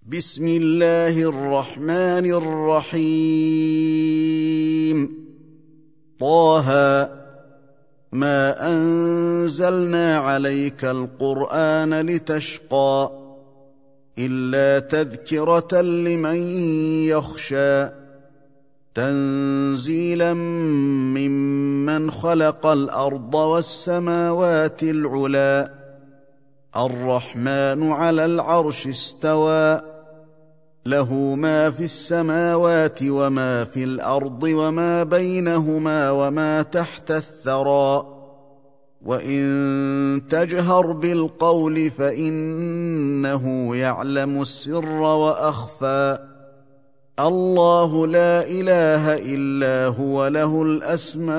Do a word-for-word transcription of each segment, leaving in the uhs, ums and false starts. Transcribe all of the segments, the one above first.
بسم الله الرحمن الرحيم. طه ما أنزلنا عليك القرآن لتشقى إلا تذكرة لمن يخشى تنزيلا ممن خلق الأرض والسماوات العلى الرحمن على العرش استوى له ما في السماوات وما في الأرض وما بينهما وما تحت الثرى وإن تجهر بالقول فإنه يعلم السر وأخفى الله لا إله إلا هو له الأسماء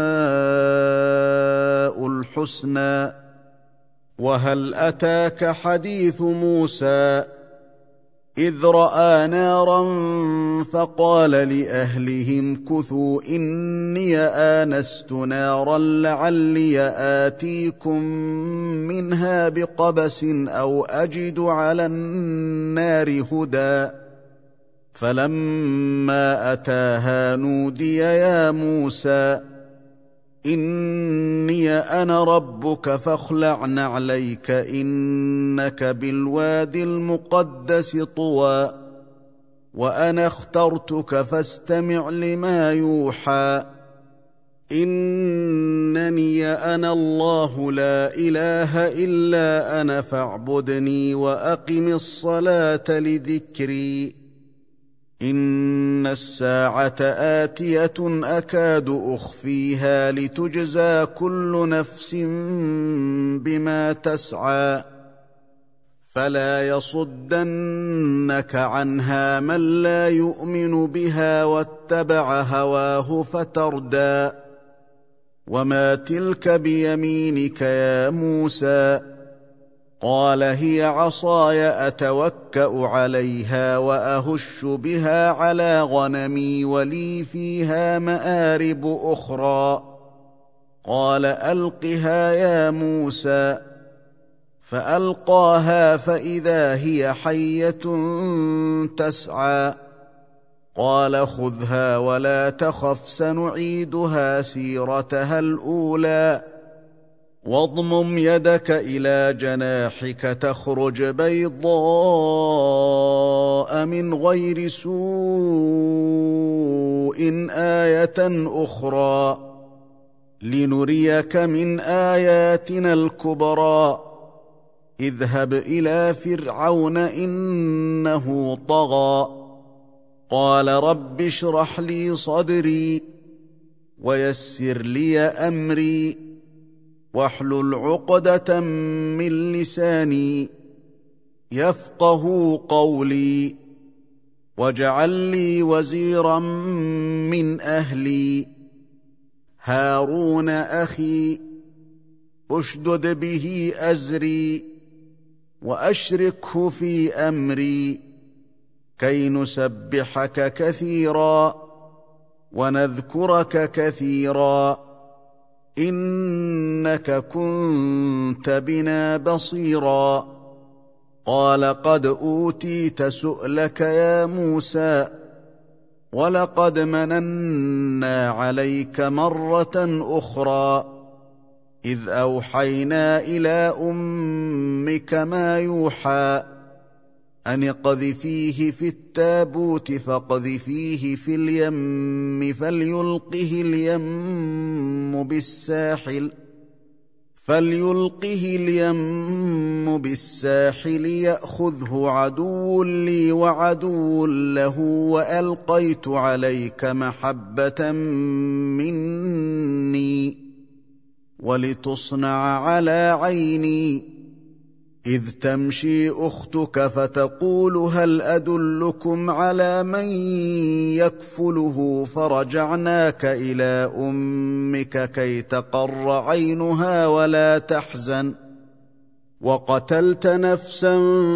الحسنى. وهل أتاك حديث موسى إذ رأى نارا فقال لأهلهم كثوا إني آنست نارا لعلي آتيكم منها بقبس أو أجد على النار هدى فلما أتاها نودي يا موسى إني أنا ربك فاخلع نعليك إنك بالوادي المقدس طوى وأنا اخترتك فاستمع لما يوحى إنني أنا الله لا إله إلا أنا فاعبدني وأقم الصلاة لذكري إن الساعة آتية أكاد أخفيها لتجزى كل نفس بما تسعى فلا يصدنك عنها من لا يؤمن بها واتبع هواه فتردى وما تلك بيمينك يا موسى قال هي عصاي أتوكأ عليها وأهش بها على غنمي ولي فيها مآرب أخرى قال ألقها يا موسى فألقاها فإذا هي حية تسعى قال خذها ولا تخف سنعيدها سيرتها الأولى واضمم يدك إلى جناحك تخرج بيضاء من غير سوء آية أخرى لنريك من آياتنا الكبرى اذهب إلى فرعون إنه طغى قال رب اشرح لي صدري ويسر لي أمري واحلل عقدة من لساني يفقهوا قولي واجعل لي وزيرا من أهلي هارون أخي اشدد به أزري وأشركه في أمري كي نسبحك كثيرا ونذكرك كثيرا إنك كنت بنا بصيرا قال قد أوتيت سؤلك يا موسى ولقد مننا عليك مرة أخرى إذ أوحينا إلى أمك ما يوحى أن اقذفيه في التابوت فاقذفيه في اليم فليلقه اليم بالساحل فليلقه اليم بالساحل يأخذه عدو لي وعدو له وألقيت عليك محبة مني ولتصنع على عيني إذ تمشي أختك فتقول هل أدلكم على من يكفله فرجعناك إلى أمك كي تقر عينها ولا تحزن وقتلت نفسا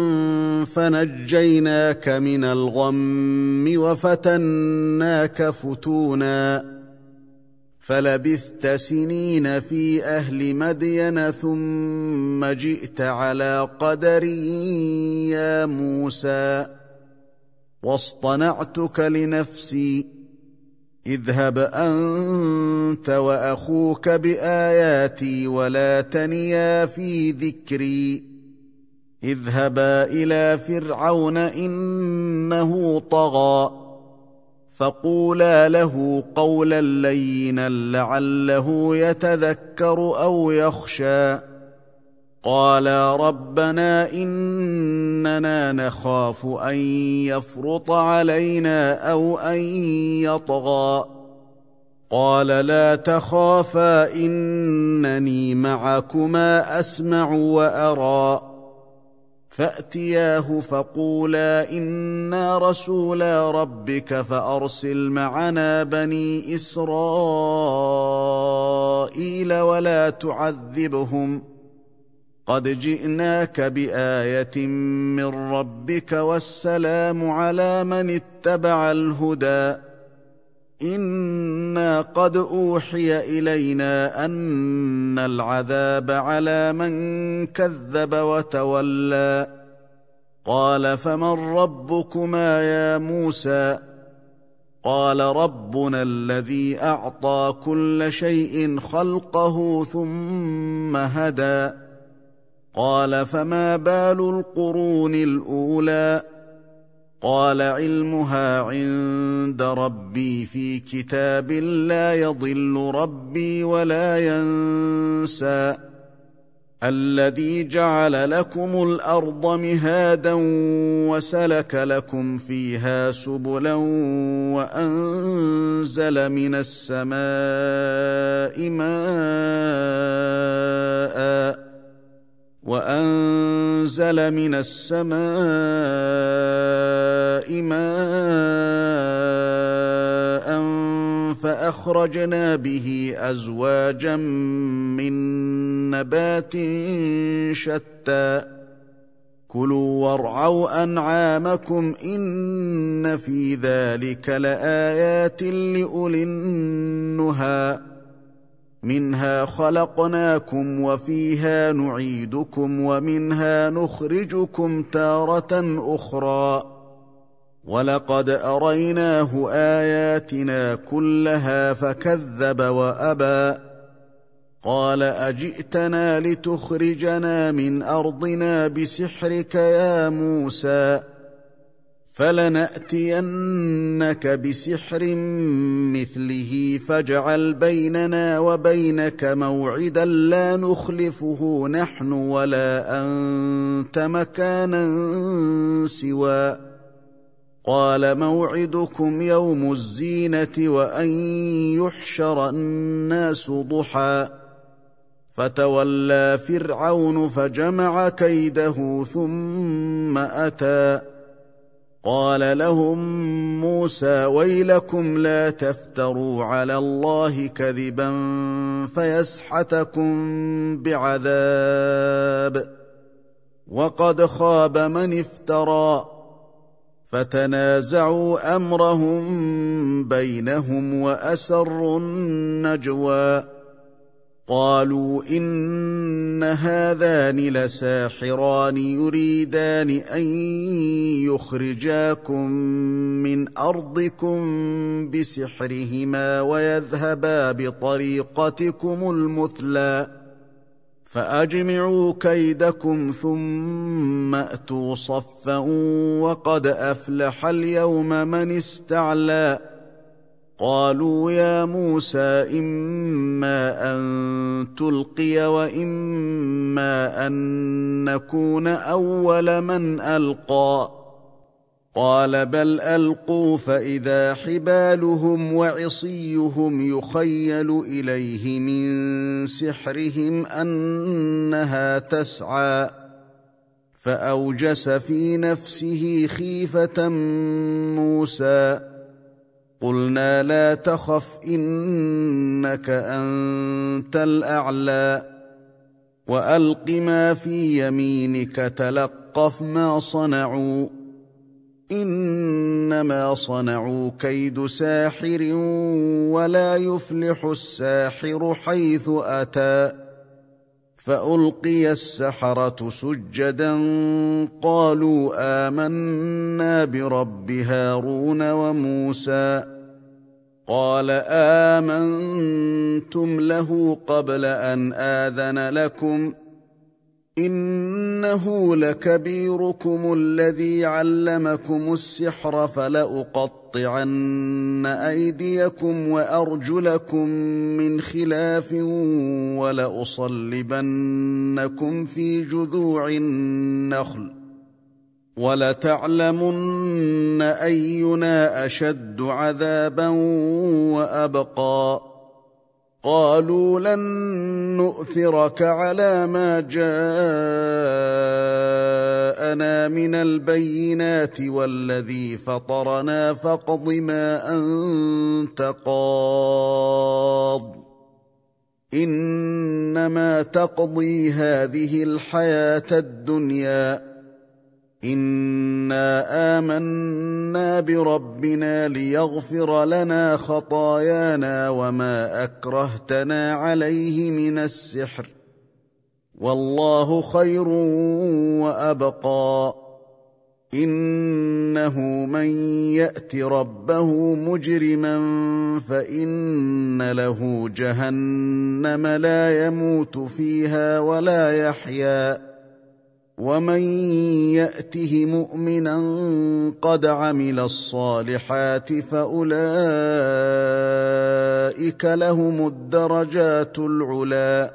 فنجيناك من الغم وفتناك فتونا فلبثت سنين في أهل مدين ثم جئت على قدر يا موسى واصطنعتك لنفسي اذهب أنت وأخوك بآياتي ولا تنيا في ذكري اذهبا إلى فرعون إنه طغى فقولا له قولا لينا لعله يتذكر أو يخشى قالا ربنا إننا نخاف أن يفرط علينا أو أن يطغى قال لا تخافا إنني معكما أسمع وأرى فأتياه فقولا إنا رسولا ربك فأرسل معنا بني إسرائيل ولا تعذبهم قد جئناك بآية من ربك والسلام على من اتبع الهدى إنا قد أوحي إلينا أن العذاب على من كذب وتولى قال فمن ربكما يا موسى قال ربنا الذي أعطى كل شيء خلقه ثم هدى قال فما بال القرون الأولى قال علمها عند ربي في كتاب لا يضل ربي ولا ينسى الذي جعل لكم الأرض مهادا وسلك لكم فيها سبلا وأنزل من السماء ماء وأنزل من السماء ماء فأخرجنا به أزواجا من نبات شتى كلوا وارعوا أنعامكم إن في ذلك لآيات لأولي النهى منها خلقناكم وفيها نعيدكم ومنها نخرجكم تارة أخرى ولقد أريناه آياتنا كلها فكذب وأبى قال أجئتنا لتخرجنا من أرضنا بسحرك يا موسى فلنأتينك بسحر مثله فاجعل بيننا وبينك موعدا لا نخلفه نحن ولا أنت مكانا سوى قال موعدكم يوم الزينة وأن يحشر الناس ضحى فتولى فرعون فجمع كيده ثم أتى قال لهم موسى ويلكم لا تفتروا على الله كذبا فيسحتكم بعذاب وقد خاب من افترى فتنازعوا أمرهم بينهم وأسروا النجوى قالوا إن هذان لساحران يريدان أن يخرجاكم من أرضكم بسحرهما ويذهبا بطريقتكم المثلى فأجمعوا كيدكم ثم أتوا صفا وقد أفلح اليوم من استعلى قالوا يا موسى إما أن تلقي وإما أن نكون أول من ألقى قال بل ألقوا فإذا حبالهم وعصيهم يخيل إليه من سحرهم أنها تسعى فأوجس في نفسه خيفة موسى قلنا لا تخف إنك أنت الأعلى وألق ما في يمينك تلقف ما صنعوا إنما صنعوا كيد ساحر ولا يفلح الساحر حيث أتى. فألقي السحرة سجدا قالوا آمنا برب هارون وموسى. قال آمنتم له قبل أن آذن لكم إنه لكبيركم الذي علمكم السحر فلأقطعن أيديكم وأرجلكم من خلاف ولأصلبنكم في جذوع النخل ولتعلمن أينا أشد عذابا وأبقى. قالوا لن نؤثرك على ما جاءنا من البينات والذي فطرنا فاقض ما أنت قاض إنما تقضي هذه الحياة الدنيا إنا آمنا بربنا ليغفر لنا خطايانا وما أكرهتنا عليه من السحر والله خير وأبقى. إنه من يأت ربه مجرما فإن له جهنم لا يموت فيها ولا يحيا ومن يأته مؤمنا قد عمل الصالحات فأولئك لهم الدرجات العلى.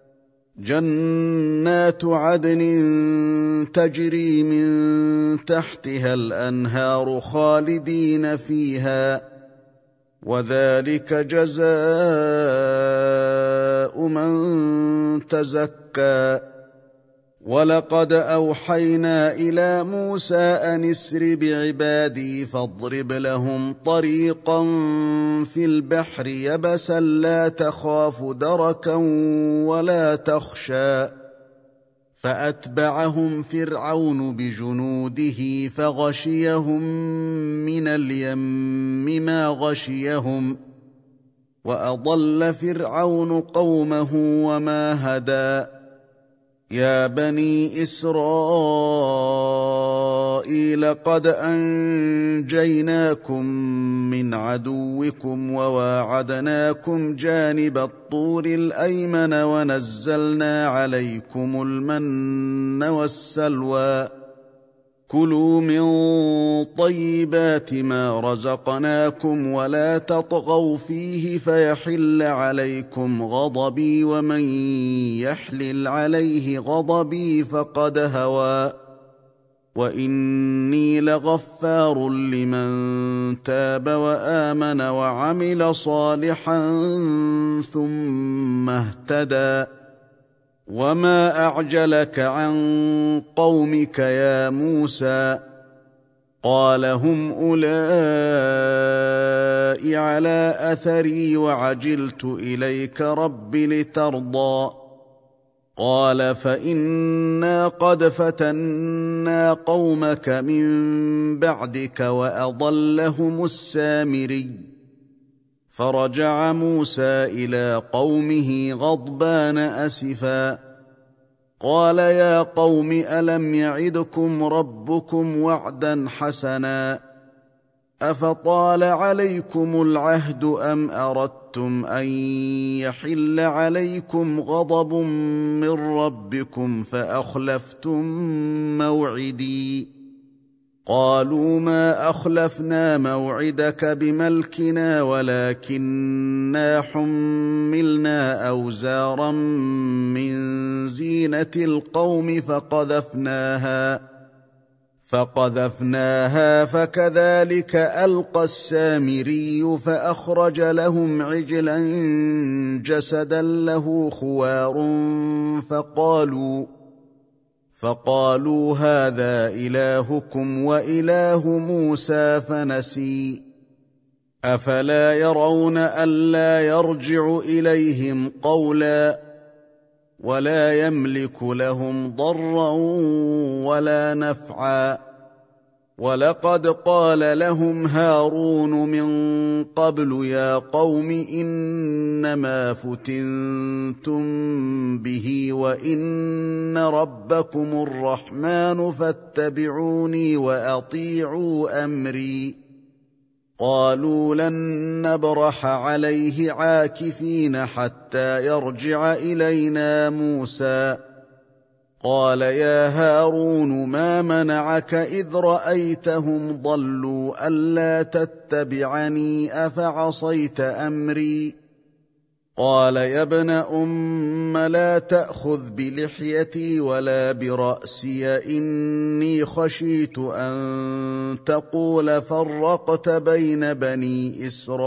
جنات عدن تجري من تحتها الأنهار خالدين فيها وذلك جزاء من تزكى. ولقد أوحينا إلى موسى أن اسر بعبادي فاضرب لهم طريقا في البحر يبسا لا تخاف دركا ولا تخشى. فأتبعهم فرعون بجنوده فغشيهم من اليم ما غشيهم وأضل فرعون قومه وما هدى. يا بني إسرائيل قد أنجيناكم من عدوكم وواعدناكم جانب الطور الأيمن ونزلنا عليكم المن والسلوى. كلوا من طيبات ما رزقناكم ولا تطغوا فيه فيحل عليكم غضبي ومن يحلل عليه غضبي فقد هوى. وإني لغفار لمن تاب وآمن وعمل صالحا ثم اهتدى. وما أعجلك عن قومك يا موسى؟ قال هم أولئك على أثري وعجلت إليك رب لترضى. قال فإنا قد فتنا قومك من بعدك وأضلهم السامري. فرجع موسى إلى قومه غضبان أسفا قال يا قوم ألم يعدكم ربكم وعدا حسنا أفطال عليكم العهد أم أردتم أن يحل عليكم غضب من ربكم فأخلفتم موعدي. قالوا ما أخلفنا موعدك بملكنا ولكننا حملنا أوزارا من زينة القوم فقذفناها فقذفناها فكذلك ألقى السامري فأخرج لهم عجلا جسدا له خوار فقالوا فقالوا هذا إلهكم وإله موسى فنسي. أفلا يرون ألا يرجع إليهم قولا ولا يملك لهم ضرا ولا نفعا. ولقد قال لهم هارون من قبل يا قوم إنما فتنتم به وإن ربكم الرحمن فاتبعوني وأطيعوا أمري قالوا لن نبرح عليه عاكفين حتى يرجع إلينا موسى قال يا هارون ما منعك إذ رأيتهم ضلوا ألا تتبعني أفعصيت أمري قال يا ابن أم لا تأخذ بلحيتي ولا برأسي إني خشيت أن تقول فرقت بين بني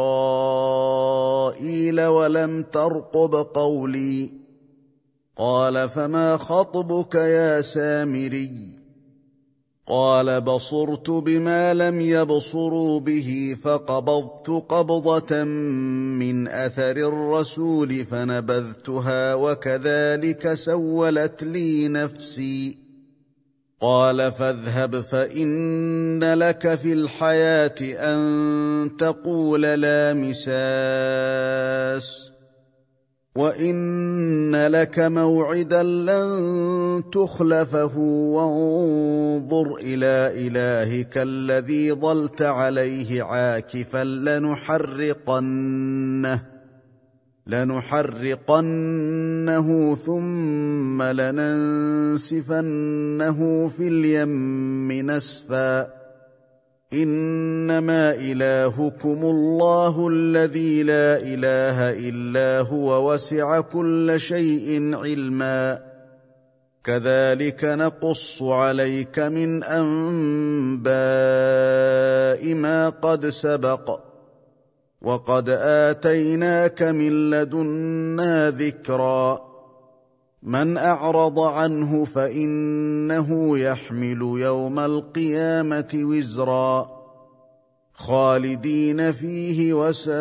إسرائيل ولم ترقب قولي قال فما خطبك يا سامري قال بصرت بما لم يبصروا به فقبضت قبضة من أثر الرسول فنبذتها وكذلك سولت لي نفسي قال فاذهب فإن لك في الحياة أن تقول لا مساس وإن لك موعدا لن تخلفه وانظر إلى إلهك الذي ظلت عليه عاكفا لنحرقنه لنحرقنه ثم لننسفنه في اليم نسفا إنما إلهكم الله الذي لا إله إلا هو وسع كل شيء علما كذلك نقص عليك من أنباء ما قد سبق وقد آتيناك من لدنا ذكرا من أعرض عنه فإنه يحمل يوم القيامة وزرا خالدين فيه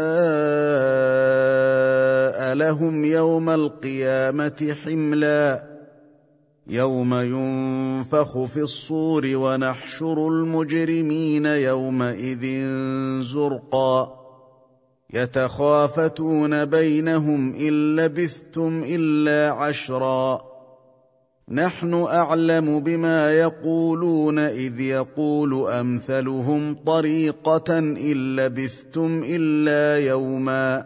وساء لهم يوم القيامة حملا يوم ينفخ في الصور ونحشر المجرمين يومئذ زرقا يتخافتون بينهم إن لبثتم إلا عشرا نحن أعلم بما يقولون إذ يقول أمثلهم طريقة إن لبثتم إلا يوما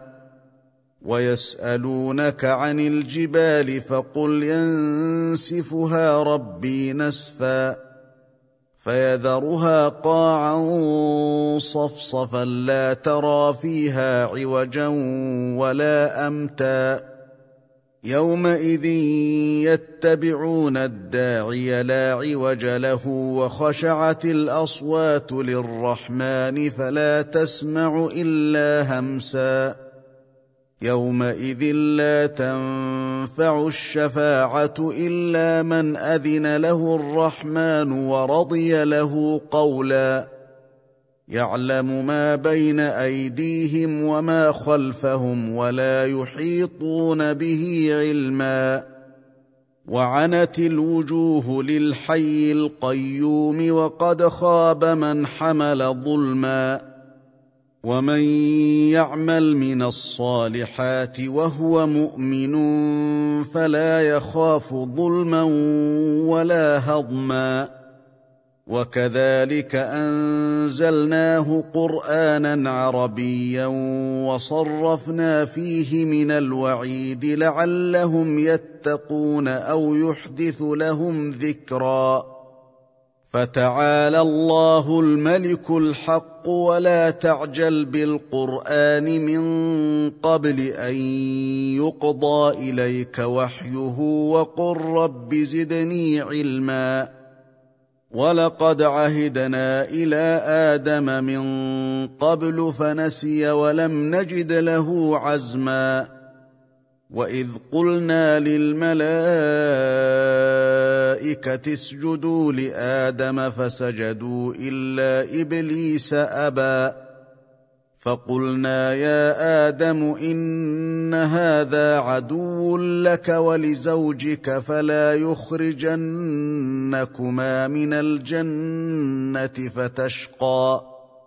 ويسألونك عن الجبال فقل ينسفها ربي نسفا فيذرها قاعا صفصفا لا ترى فيها عوجا ولا أمتا يومئذ يتبعون الداعي لا عوج له وخشعت الأصوات للرحمن فلا تسمع إلا همسا يومئذ لا تنفع الشفاعة إلا من أذن له الرحمن ورضي له قولا يعلم ما بين أيديهم وما خلفهم ولا يحيطون به علما وعنت الوجوه للحي القيوم وقد خاب من حمل ظلما ومن يعمل من الصالحات وهو مؤمن فلا يخاف ظلما ولا هضما وكذلك أنزلناه قرآنا عربيا وصرفنا فيه من الوعيد لعلهم يتقون أو يحدث لهم ذكرا فتعالى الله الملك الحق ولا تعجل بالقرآن من قبل أن يقضى إليك وحيه وقل رب زدني علما ولقد عهدنا إلى آدم من قبل فنسي ولم نجد له عزما وإذ قلنا للملائكة اسجدوا لآدم فسجدوا إلا إبليس أبى فقلنا يا آدم إن هذا عدو لك ولزوجك فلا يخرجنكما من الجنة فتشقى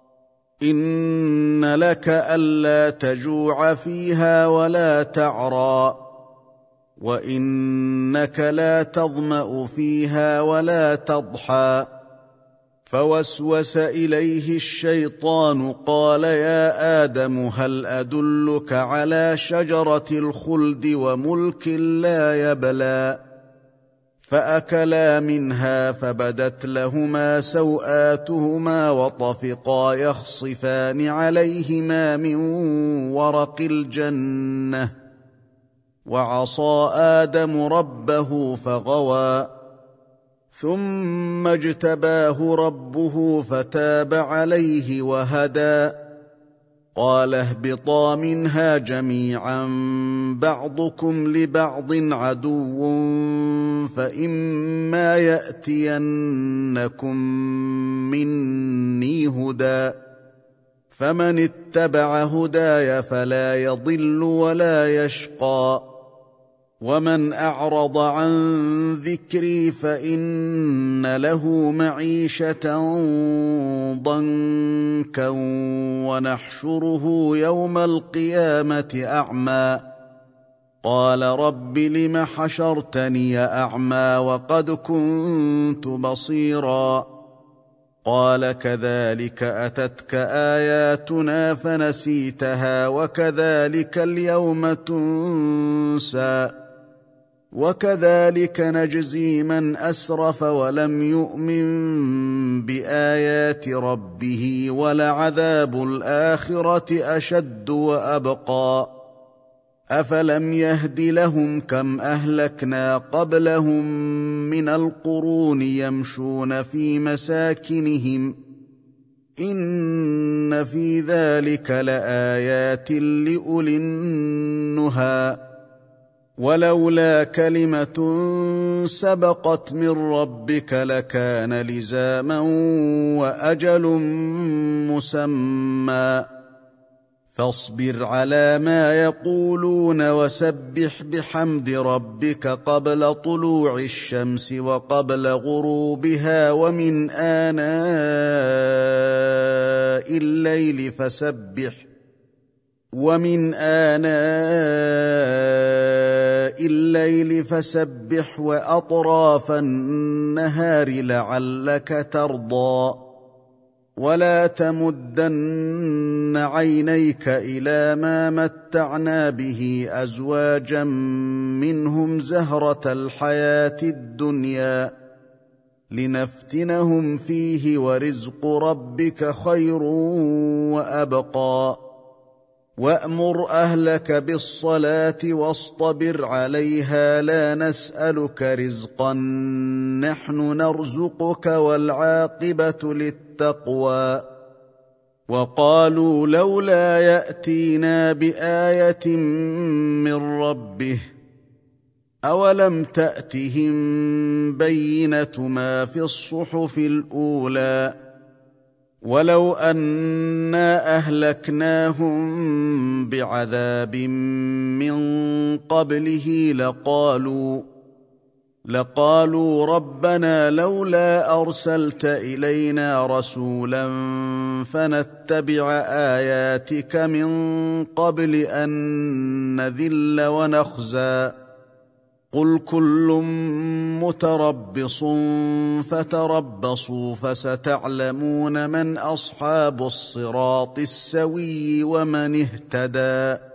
إن لك ألا تجوع فيها ولا تعرى وإنك لا تظمأ فيها ولا تضحى فوسوس إليه الشيطان قال يا آدم هل أدلك على شجرة الخلد وملك لا يبلى فأكلا منها فبدت لهما سوآتهما وطفقا يخصفان عليهما من ورق الجنة وعصى آدم ربه فغوى ثم اجتباه ربه فتاب عليه وهدى قال اهبطا منها جميعا بعضكم لبعض عدو فإما يأتينكم مني هدى فمن اتبع هداي فلا يضل ولا يشقى ومن أعرض عن ذكري فإن له معيشة ضنكا ونحشره يوم القيامة أعمى قال رب لم حشرتني أعمى وقد كنت بصيرا قال كذلك أتتك آياتنا فنسيتها وكذلك اليوم تنسى وكذلك نجزي من أسرف ولم يؤمن بآيات ربه ولعذاب الآخرة أشد وأبقى أفلم يهد لهم كم أهلكنا قبلهم من القرون يمشون في مساكنهم إن في ذلك لآيات لأولي النهى ولولا كلمة سبقت من ربك لكان لزاما وأجل مسمى فاصبر على ما يقولون وسبح بحمد ربك قبل طلوع الشمس وقبل غروبها ومن آناء الليل فسبح ومن آناء الليل فسبح وأطراف النهار لعلك ترضى ولا تمدن عينيك إلى ما متعنا به أزواجا منهم زهرة الحياة الدنيا لنفتنهم فيه ورزق ربك خير وأبقى وأمر أهلك بالصلاة واصطبر عليها لا نسألك رزقا نحن نرزقك والعاقبة للتقوى وقالوا لولا يأتينا بآية من ربه أولم تأتهم بينة ما في الصحف الأولى ولو أنا أهلكناهم بعذاب من قبله لقالوا لقالوا ربنا لولا أرسلت إلينا رسولا فنتبع آياتك من قبل أن نذل ونخزى قل كل متربص فتربصوا فستعلمون من أصحاب الصراط السوي ومن اهتدى